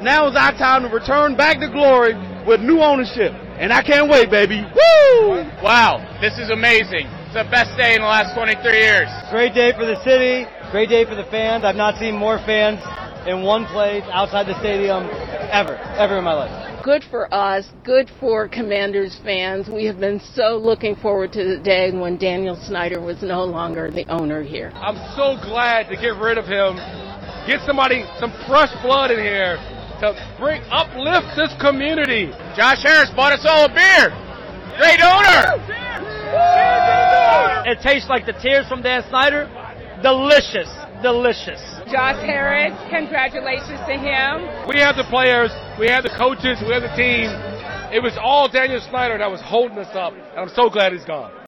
Now it's our time to return back to glory with new ownership. And I can't wait, baby. Woo! Wow, this is amazing. It's the best day in the last 23 years. Great day for the city. Great day for the fans. I've not seen more fans in one place outside the stadium ever in my life. Good for us, good for Commanders fans. We have been so looking forward to the day when Daniel Snyder was no longer the owner here. I'm so glad to get rid of him, get somebody, some fresh blood in here to uplift this community. Josh Harris bought us all a beer. Great owner. It tastes like the tears from Dan Snyder. Delicious. Josh Harris, congratulations to him. We have the players, we have the coaches, we have the team. It was all Daniel Snyder that was holding us up, and I'm so glad he's gone.